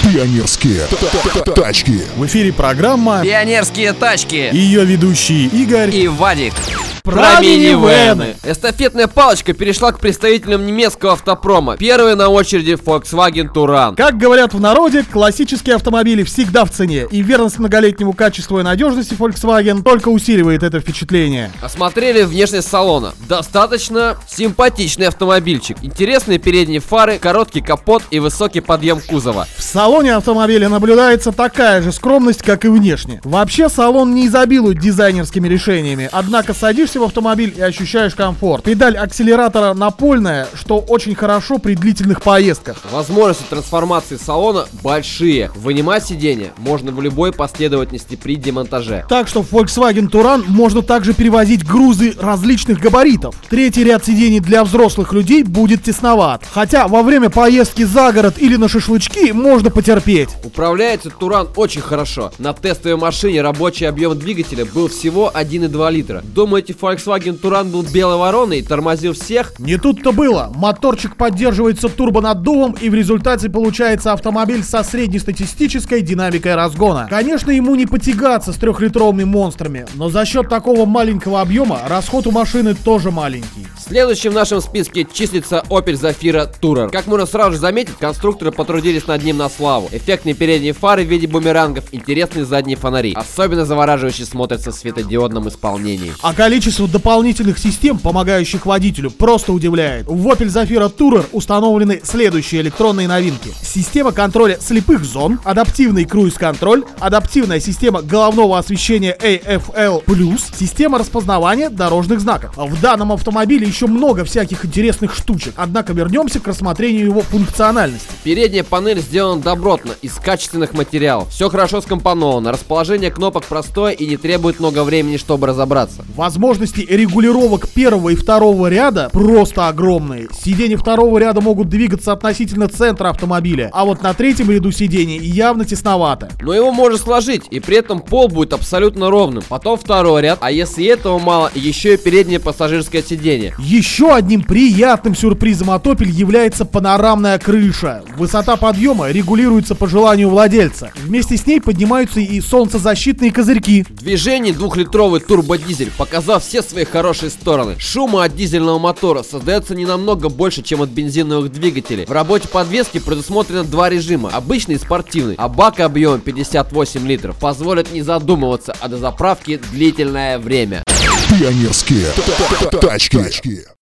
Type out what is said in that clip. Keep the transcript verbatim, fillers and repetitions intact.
Пионерские тачки. В эфире программа «Пионерские тачки» и ее ведущие Игорь и Вадик. Про минивэны. Эстафетная палочка перешла к представителям немецкого автопрома. Первый на очереди Volkswagen Touran. Как говорят в народе, классические автомобили всегда в цене, и верность многолетнему качеству и надежности Volkswagen только усиливает это впечатление. Осмотрели внешность салона. Достаточно симпатичный автомобильчик. Интересные передние фары, короткий капот и высокий подъем кузова. В салоне автомобиля наблюдается такая же скромность, как и внешне. Вообще салон не изобилует дизайнерскими решениями, однако садишься в автомобиль и ощущаешь комфорт. Педаль акселератора напольная, что очень хорошо при длительных поездках. Возможности трансформации салона большие. Вынимать сиденье можно в любой последовательности при демонтаже. Так что в Volkswagen Touran можно также перевозить грузы различных габаритов. Третий ряд сидений для взрослых людей будет тесноват. Хотя во время поездки за город или на шашлычки можно потерпеть. Управляется Touran очень хорошо. На тестовой машине рабочий объем двигателя был всего один и два литра. Думаете, Volkswagen Touran был белой вороной и тормозил всех? Не тут-то было. Моторчик поддерживается турбонаддувом, и в результате получается автомобиль со среднестатистической динамикой разгона. Конечно, ему не потягаться с трехлитровыми монстрами, но за счет такого маленького объема расход у машины тоже маленький. Следующим в нашем списке числится Opel Zafira Tourer. Как можно сразу же заметить, конструкторы потрудились над ним на славу. Эффектные передние фары в виде бумерангов, интересные задние фонари. Особенно завораживающе смотрятся в светодиодном исполнении. А количество дополнительных систем, помогающих водителю, просто удивляет. В Opel Zafira Tourer установлены следующие электронные новинки: система контроля слепых зон, адаптивный круиз-контроль, адаптивная система головного освещения эй эф эл плюс, система распознавания дорожных знаков. В данном автомобиле еще много всяких интересных штучек, однако вернемся к рассмотрению его функциональности. Передняя панель сделана добротно, из качественных материалов. Все хорошо скомпоновано, расположение кнопок простое и не требует много времени, чтобы разобраться. Возможности регулировок первого и второго ряда просто огромные. Сиденья второго ряда могут двигаться относительно центра автомобиля, а вот на третьем ряду сидений явно тесновато. Но его можно сложить, и при этом пол будет абсолютно ровным. Потом второй ряд, а если этого мало, еще и переднее пассажирское сиденье. Еще одним приятным сюрпризом от Opel является панорамная крыша. Высота подъема регулируется по желанию владельца. Вместе с ней поднимаются и солнцезащитные козырьки. В движении двухлитровый турбодизель, показав все свои хорошие стороны. Шума от дизельного мотора создается не намного больше, чем от бензиновых двигателей. В работе подвески предусмотрено два режима, обычный и спортивный, а бак объемом пятьдесят восемь литров позволит не задумываться, а до заправки длительное время. Пионерские тачки.